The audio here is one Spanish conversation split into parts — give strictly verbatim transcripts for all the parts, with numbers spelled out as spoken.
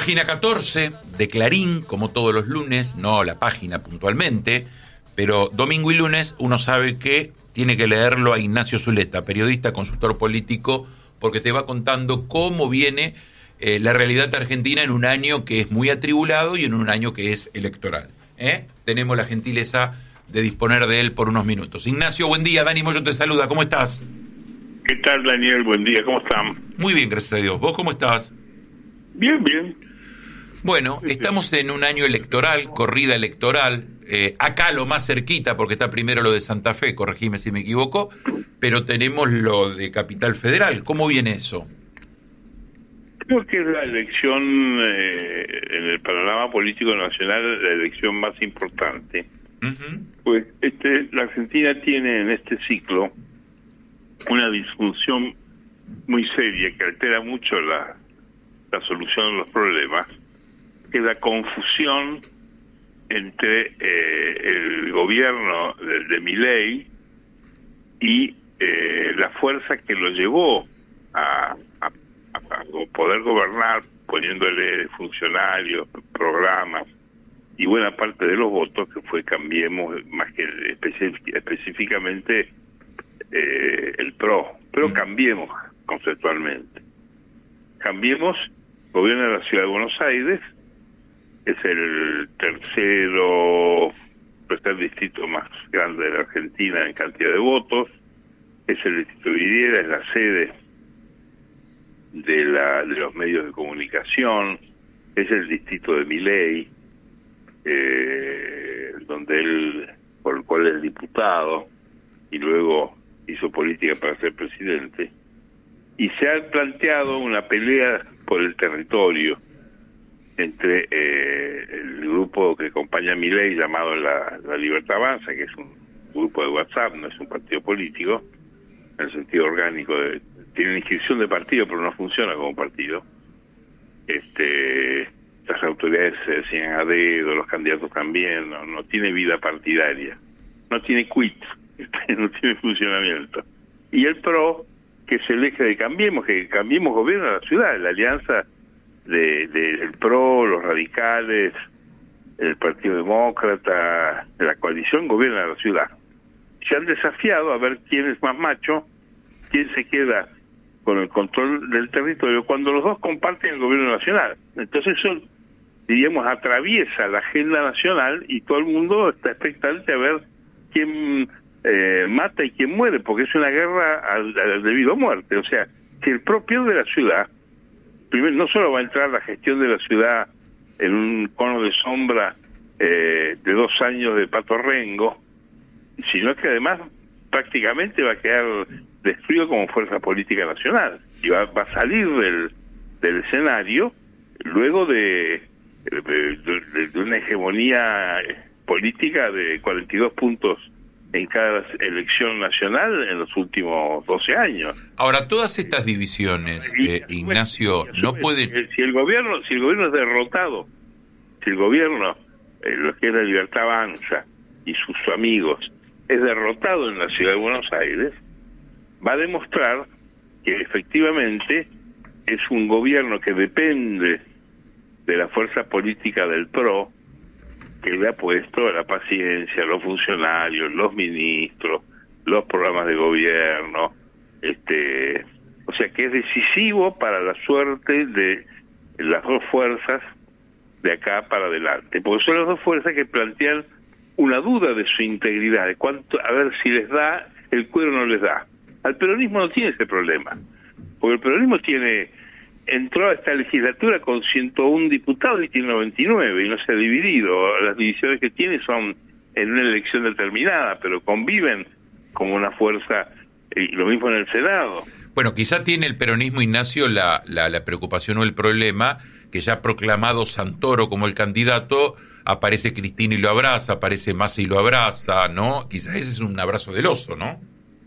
Página catorce de Clarín, como todos los lunes, no la página puntualmente, pero domingo y lunes uno sabe que tiene que leerlo a Ignacio Zuleta, periodista, consultor político, porque te va contando cómo viene eh, la realidad argentina en un año que es muy atribulado y en un año que es electoral. ¿eh? Tenemos la gentileza de disponer de él por unos minutos. Ignacio, buen día. Dani Moyo te saluda. ¿Cómo estás? ¿Qué tal, Daniel? Buen día. ¿Cómo están? Muy bien, gracias a Dios. ¿Vos cómo estás? Bien, bien. Bueno, estamos en un año electoral, corrida electoral, eh, acá lo más cerquita, porque está primero lo de Santa Fe, corregime si me equivoco, pero tenemos lo de Capital Federal. ¿Cómo viene eso? Creo que es la elección, eh, en el panorama político nacional, la elección más importante. Uh-huh. Pues este, la Argentina tiene en este ciclo una disfunción muy seria que altera mucho la, la solución de los problemas, que es la confusión entre eh, el gobierno de, de Milei y eh, la fuerza que lo llevó a, a, a poder gobernar, poniéndole funcionarios, programas y buena parte de los votos, que fue Cambiemos, más que específic- específicamente eh, el PRO, pero Cambiemos conceptualmente. Cambiemos gobierna la Ciudad de Buenos Aires, es el tercero, tercer distrito más grande de la Argentina en cantidad de votos, es el distrito de Vidriera, es la sede de, la, de los medios de comunicación, es el distrito de Milei, eh, donde él, por el cual es diputado, y luego hizo política para ser presidente, y se ha planteado una pelea por el territorio entre eh, el grupo que acompaña a Milei, llamado la, la Libertad Avanza, que es un grupo de WhatsApp, no es un partido político, en el sentido orgánico, de, tiene una inscripción de partido, pero no funciona como partido. Este, las autoridades se decían a dedo, los candidatos también, no, no tiene vida partidaria, no tiene quit, no tiene funcionamiento. Y el PRO, que es el eje de Cambiemos, que Cambiemos gobierna la ciudad, la alianza de, de el PRO, los radicales, el Partido Demócrata, la coalición gobierna la ciudad. Se han desafiado a ver quién es más macho, quién se queda con el control del territorio, cuando los dos comparten el gobierno nacional. Entonces eso, diríamos, atraviesa la agenda nacional y todo el mundo está expectante a ver quién eh, mata y quién muere, porque es una guerra al, al debido a muerte. O sea, si el PRO pierde la ciudad, primero no solo va a entrar la gestión de la ciudad en un cono de sombra eh, de dos años de Pato Rengo, sino que además prácticamente va a quedar destruido como fuerza política nacional y va, va a salir del, del escenario luego de, de, de, de una hegemonía política de cuarenta y dos puntos en cada elección nacional en los últimos doce años. Ahora, todas estas divisiones, eh, Ignacio, no pueden... Si el gobierno si el gobierno es derrotado, si el gobierno, eh, lo que es la Libertad Avanza y sus amigos, es derrotado en la Ciudad de Buenos Aires, va a demostrar que efectivamente es un gobierno que depende de la fuerza política del PRO, que le ha puesto la paciencia, los funcionarios, los ministros, los programas de gobierno, este, o sea que es decisivo para la suerte de las dos fuerzas de acá para adelante, porque son las dos fuerzas que plantean una duda de su integridad, de cuánto, a ver si les da, el cuero no les da. Al peronismo no tiene ese problema, porque el peronismo tiene, entró a esta legislatura con ciento uno diputados y tiene noventa y nueve, y no se ha dividido. Las divisiones que tiene son en una elección determinada, pero conviven como una fuerza, y lo mismo en el Senado. Bueno, quizá tiene el peronismo, Ignacio, la, la, la preocupación o el problema, que ya ha proclamado Santoro como el candidato, aparece Cristina y lo abraza, aparece Massa y lo abraza, ¿no? Quizás ese es un abrazo del oso, ¿no?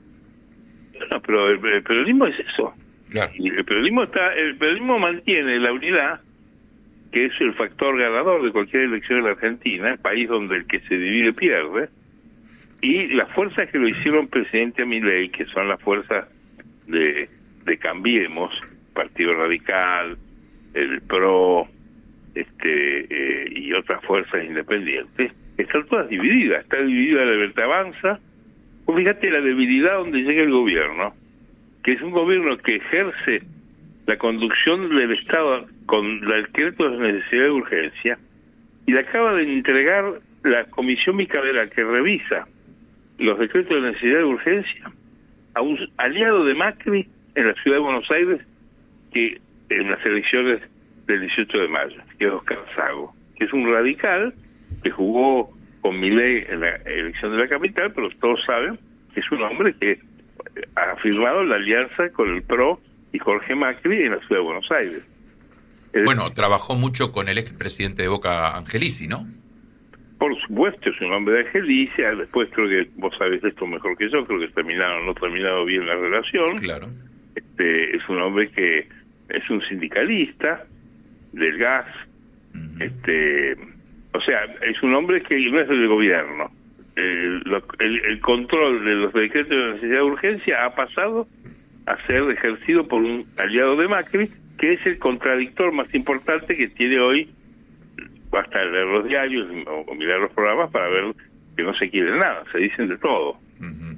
No, pero el, el peronismo es eso. Claro. Y el peronismo está, el peronismo mantiene la unidad, que es el factor ganador de cualquier elección en la Argentina, el país donde el que se divide pierde, y las fuerzas que lo hicieron presidente a Milei, que son las fuerzas de, de Cambiemos, Partido Radical, el PRO, este eh, y otras fuerzas independientes, están todas divididas. Está dividida la Libertad Avanza. Pues fíjate la debilidad donde llega el gobierno, que es un gobierno que ejerce la conducción del Estado con el decreto de necesidad de urgencia, y le acaba de entregar la comisión bicameral que revisa los decretos de necesidad de urgencia a un aliado de Macri en la ciudad de Buenos Aires, que en las elecciones del dieciocho de mayo, que es Oscar Sago, que es un radical que jugó con Milei en la elección de la capital, pero todos saben que es un hombre que ha firmado la alianza con el P R O y Jorge Macri en la ciudad de Buenos Aires. Es bueno, decir, trabajó mucho con el expresidente de Boca, Angelici, ¿no? Por supuesto, es un hombre de Angelici. Después creo que vos sabés esto mejor que yo, creo que terminaron, no terminado bien la relación. Claro. Este, es un hombre que es un sindicalista del gas. Uh-huh. Este, o sea, es un hombre que no es del gobierno. El, lo, el, el control de los decretos de necesidad de urgencia ha pasado a ser ejercido por un aliado de Macri, que es el contradictor más importante que tiene hoy. Basta leer los diarios o, o mirar los programas para ver que no se quiere nada, se dicen de todo. Uh-huh.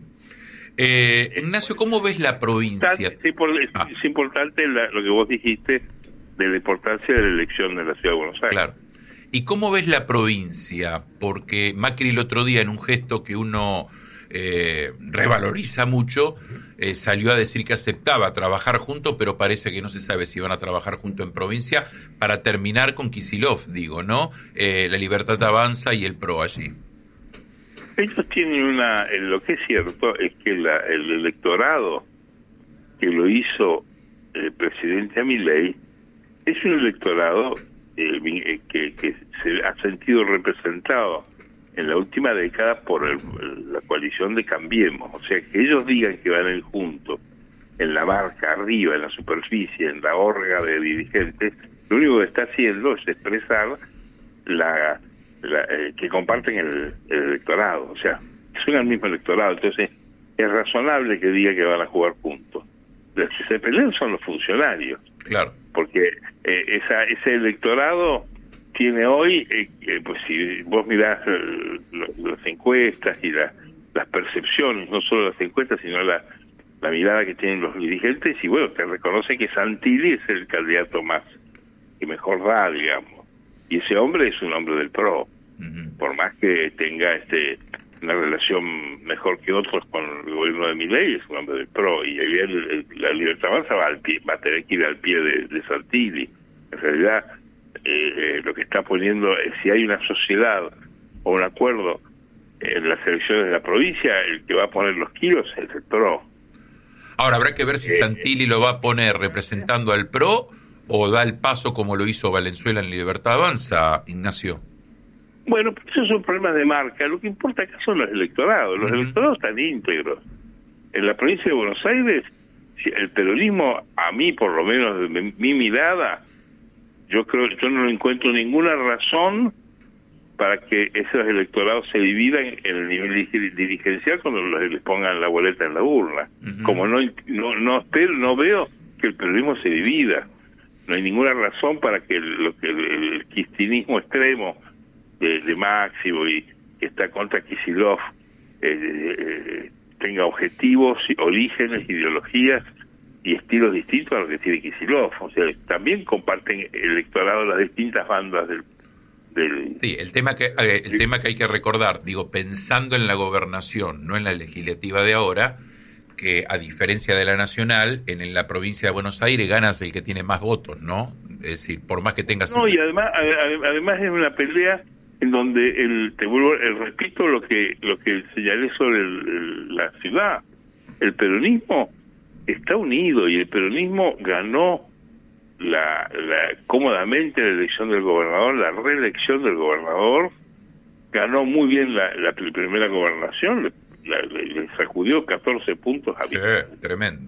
eh, Ignacio, ¿cómo ves la provincia? Es, por, es, ah. es importante la, lo que vos dijiste de la importancia de la elección de la Ciudad de Buenos Aires. Claro. ¿Y cómo ves la provincia? Porque Macri el otro día, en un gesto que uno eh, revaloriza mucho, eh, salió a decir que aceptaba trabajar juntos, pero parece que no se sabe si van a trabajar juntos en provincia para terminar con Kicillof, digo, ¿no? Eh, la Libertad Avanza y el P R O allí. Ellos tienen una... Lo que es cierto es que la, el electorado que lo hizo el presidente Milei es un electorado eh, que, que se ha sentido representado en la última década por el, la coalición de Cambiemos. O sea, que ellos digan que van a ir juntos en la marca, arriba, en la superficie, en la orga de dirigentes, lo único que está haciendo es expresar la, la eh, que comparten el, el electorado. O sea, son el mismo electorado. Entonces, es razonable que diga que van a jugar juntos. Los que se pelean son los funcionarios. Claro. Porque eh, esa, ese electorado tiene hoy, eh, eh, pues si vos mirás eh, las encuestas y la, las percepciones, no solo las encuestas, sino la, la mirada que tienen los dirigentes, y bueno, te reconoce que Santilli es el candidato más que mejor da, digamos. Y ese hombre es un hombre del P R O. Uh-huh. Por más que tenga este una relación mejor que otros con el gobierno de Milei, es un hombre del P R O. Y ahí el, el, la Libertad Avanza va, al pie, va a tener que ir al pie de, de Santilli. En realidad, Eh, eh, lo que está poniendo, eh, si hay una sociedad o un acuerdo en las elecciones de la provincia, el que va a poner los kilos es el P R O. Ahora habrá que ver si eh, Santilli lo va a poner representando al P R O o da el paso como lo hizo Valenzuela en Libertad Avanza, Ignacio. Bueno, pues esos son problemas de marca. Lo que importa acá son los electorados. Los uh-huh. electorados están íntegros. En la provincia de Buenos Aires, el peronismo, a mí por lo menos de mi, mi mirada, yo creo yo no encuentro ninguna razón para que esos electorados se dividan en el nivel dirigencial cuando les pongan la boleta en la urna. Uh-huh. Como no no no espero, no veo que el peronismo se divida. No hay ninguna razón para que el, lo que el, el kirchnerismo extremo de, de Máximo y que está contra Kicillof eh, eh, tenga objetivos, orígenes, ideologías y estilos distintos a los que tiene Kicillof. O sea, también comparten electorado las distintas bandas del... del sí, el tema que eh, el sí. tema que hay que recordar, digo, pensando en la gobernación, no en la legislativa de ahora, que a diferencia de la nacional, en, en la provincia de Buenos Aires ganas el que tiene más votos, ¿no? Es decir, por más que tengas... No, y además además es una pelea en donde, el te vuelvo, el, repito lo que lo que señalé sobre el, el, la ciudad. El peronismo está unido y el peronismo ganó la, la cómodamente la elección del gobernador, la reelección del gobernador, ganó muy bien la, la primera gobernación, le, le, le sacudió catorce puntos a sí, tremendo.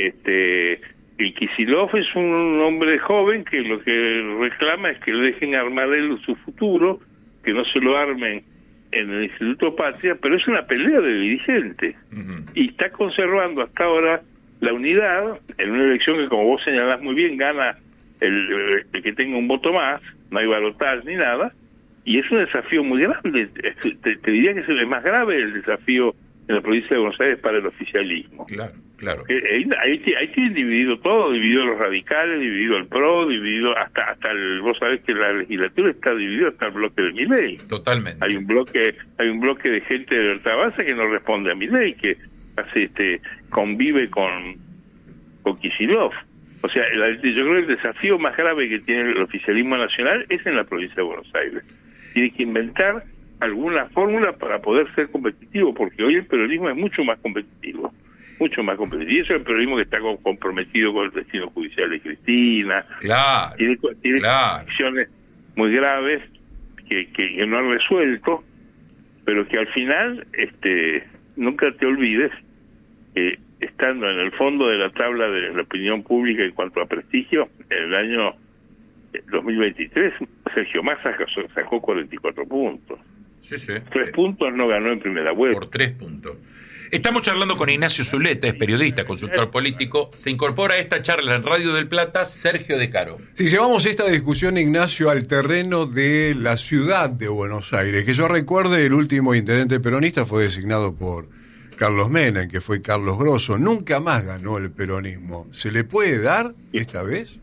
Este, y Kicillof es un hombre joven que lo que reclama es que le dejen armar él su futuro, que no se lo armen en el Instituto Patria, pero es una pelea de dirigentes. Uh-huh. Y está conservando hasta ahora la unidad en una elección que, como vos señalás muy bien, gana el, el que tenga un voto más, no hay balotaje ni nada, y es un desafío muy grande. Te, te diría que es el más grave el desafío en la provincia de Buenos Aires para el oficialismo. Claro, claro. Ahí, ahí, ahí tienen dividido todo, dividido los radicales, dividido el PRO, dividido hasta hasta el, vos sabés que la legislatura está dividida hasta el bloque de Milei. Totalmente. Hay un bloque, hay un bloque de gente de Libertad Avanza que no responde a Milei, que hace este convive con con Kicillof. O sea, el, yo creo que el desafío más grave que tiene el oficialismo nacional es en la provincia de Buenos Aires. Tiene que inventar alguna fórmula para poder ser competitivo, porque hoy el peronismo es mucho más competitivo, mucho más competitivo. Y eso es el peronismo que está comprometido con el destino judicial de Cristina. Claro, tiene, tiene claro. acciones muy graves que, que, que no han resuelto, pero que al final este nunca te olvides que estando en el fondo de la tabla de la opinión pública en cuanto a prestigio, en el año dos mil veintitrés Sergio Massa sacó cuarenta y cuatro puntos. Sí, sí. Tres puntos no ganó en primera vuelta. Por tres puntos. Estamos charlando con Ignacio Zuleta, es periodista, consultor político. Se incorpora a esta charla en Radio del Plata Sergio De Caro. Si llevamos esta discusión, Ignacio, al terreno de la ciudad de Buenos Aires, que yo recuerde, el último intendente peronista fue designado por Carlos Menem, que fue Carlos Grosso. Nunca más ganó el peronismo. ¿Se le puede dar esta vez?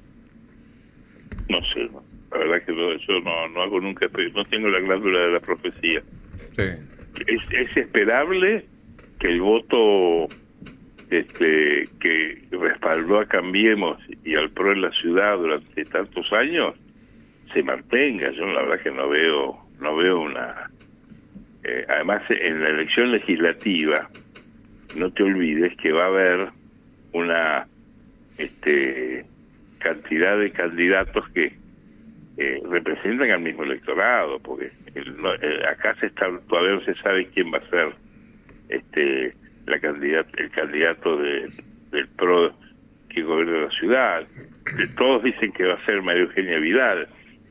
No sé, la verdad que no, yo no, no hago nunca, no tengo la glándula de la profecía. Sí. Es, es esperable que el voto este que respaldó a Cambiemos y al PRO en la ciudad durante tantos años se mantenga. Yo la verdad que no veo, no veo una... Eh, además, en la elección legislativa, no te olvides que va a haber una este cantidad de candidatos que eh, representan al mismo electorado, porque el, no, el, acá se está, todavía no se sabe quién va a ser este la candidata, el candidato de, del PRO que gobierna la ciudad. Todos dicen que va a ser María Eugenia Vidal.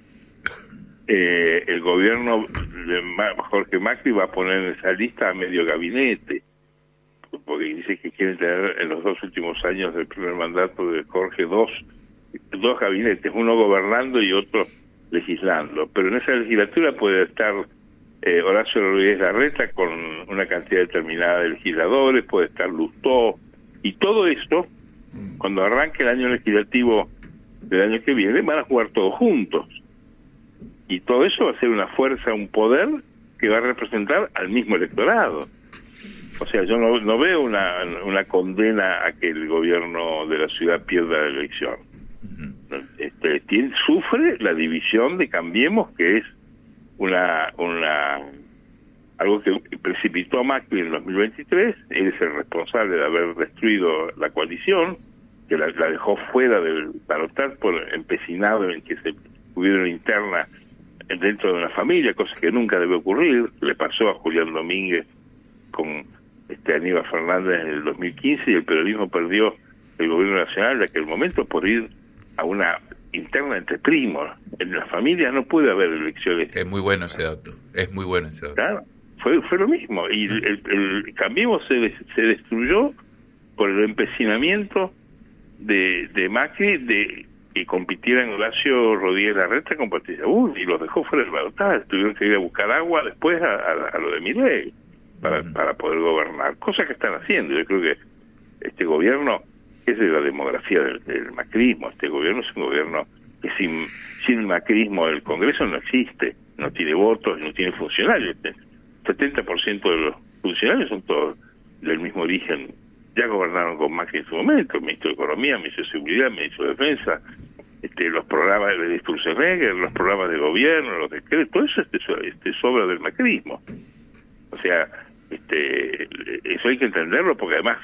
Eh, el gobierno de Jorge Macri va a poner en esa lista a medio gabinete, porque dice que quieren tener en los dos últimos años del primer mandato de Jorge dos dos gabinetes, uno gobernando y otro legislando. Pero en esa legislatura puede estar eh, Horacio Rodríguez Larreta con una cantidad determinada de legisladores, puede estar Lustó, y todo esto, cuando arranque el año legislativo del año que viene, van a jugar todos juntos. Y todo eso va a ser una fuerza, un poder que va a representar al mismo electorado. O sea, yo no, no veo una, una condena a que el gobierno de la ciudad pierda la elección. Este, tiene, sufre la división de Cambiemos, que es una una algo que precipitó a Macri en dos mil veintitrés. Él es el responsable de haber destruido la coalición, que la, la dejó fuera del balotaje por empecinado en que se hubiera una interna dentro de una familia, cosa que nunca debe ocurrir. Le pasó a Julián Domínguez con este Aníbal Fernández en el dos mil quince, y el peronismo perdió el gobierno nacional de aquel momento por ir a una interna entre primos. En la familia no puede haber elecciones. Es muy bueno ese dato, es muy bueno ese dato. Claro, fue fue lo mismo. Y el, el, el Cambiemos se, se destruyó por el empecinamiento de, de Macri de que compitieran Horacio Rodríguez Larreta con Patricia Bullrich, y los dejó fuera del balotaje. Tuvieron que ir a buscar agua después a, a, a lo de Milei para, uh-huh. para poder gobernar, cosa que están haciendo. Yo creo que este gobierno es de la demografía del, del macrismo. Este gobierno es un gobierno que sin sin el macrismo el Congreso no existe, no tiene votos, no tiene funcionarios. El setenta por ciento de los funcionarios son todos del mismo origen. Ya gobernaron con Macri en su momento, el ministro de Economía, el ministro de Seguridad, el ministro de Defensa, este, los programas de Sturzenegger, los programas de gobierno, los decretos, todo eso es este, este, sobra del macrismo. O sea, este eso hay que entenderlo, porque además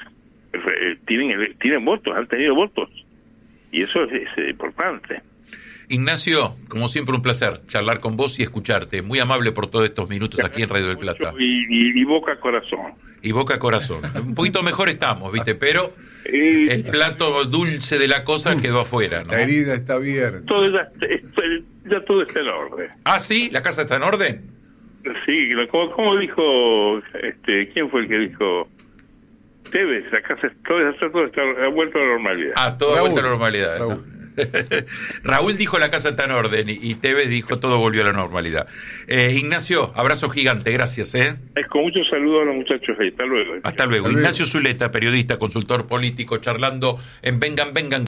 tienen tienen votos, han tenido votos, y eso es, es importante. Ignacio, como siempre un placer charlar con vos y escucharte. Muy amable por todos estos minutos aquí en Radio del Plata. Y, y, y boca corazón. Y boca corazón. Un poquito mejor estamos, ¿viste? Pero el plato dulce de la cosa quedó afuera, ¿no? La herida está abierta. Todo ya, ya todo está en orden. ¿Ah, sí? ¿La casa está en orden? Sí, como, como dijo, este, ¿quién fue el que dijo? Tevez, la casa todo, todo está, ha vuelto a la normalidad. Ah, todo ha vuelto a la normalidad. Raúl. ¿No? Raúl dijo la casa está en orden y, y Tevez dijo todo volvió a la normalidad. Eh, Ignacio, abrazo gigante, gracias. ¿eh? Es con mucho saludo a los muchachos ahí. Hasta luego. Hasta luego. Hasta luego. Ignacio Zuleta, periodista, consultor político, charlando en Vengan, Vengan.